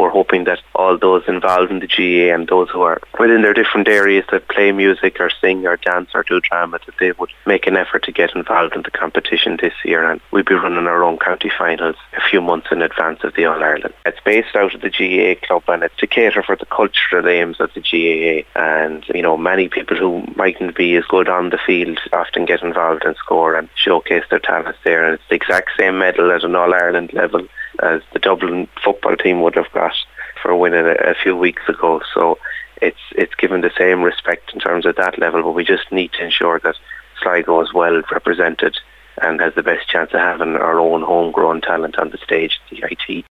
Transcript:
we're hoping that all those involved in the GAA and those who are within their different areas that play music or sing or dance or do drama, that they would make an effort to get involved in the competition this year. And we'll be running our own county finals a few months in advance of the All-Ireland. It's based out of the GAA club, and it's to cater for the cultural aims of the GAA. And, you know, many people who mightn't be as good on the field often get involved and score and showcase their talents there. And it's the exact same medal at an All-Ireland level as the Dublin football team would have got for winning a few weeks ago. So it's given the same respect in terms of that level, but we just need to ensure that Sligo is well represented and has the best chance of having our own homegrown talent on the stage, the IT.